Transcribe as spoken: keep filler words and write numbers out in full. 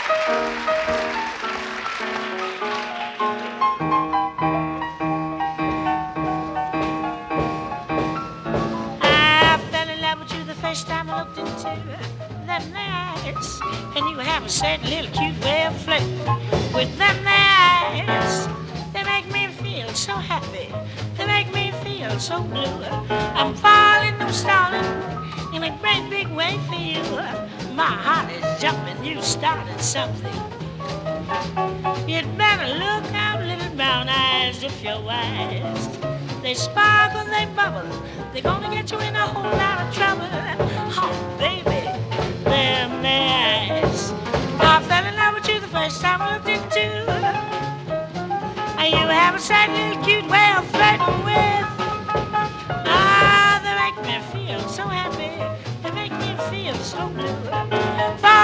I fell in love with you the first time I looked into them eyes, and you have a certain little cute way of flirting with them eyes. They make me feel so happy. They make me feel so blue. I'm falling, I'm stalling in a great big way for you. My heart is jumping. You started something. You'd better look out, little brown eyes, if you're wise. They sparkle, they bubble. They're gonna get you in a whole lot of trouble. Oh, baby, them eyes. I fell in love with you the first time I looked into. And you have a sad little cute way of flirting with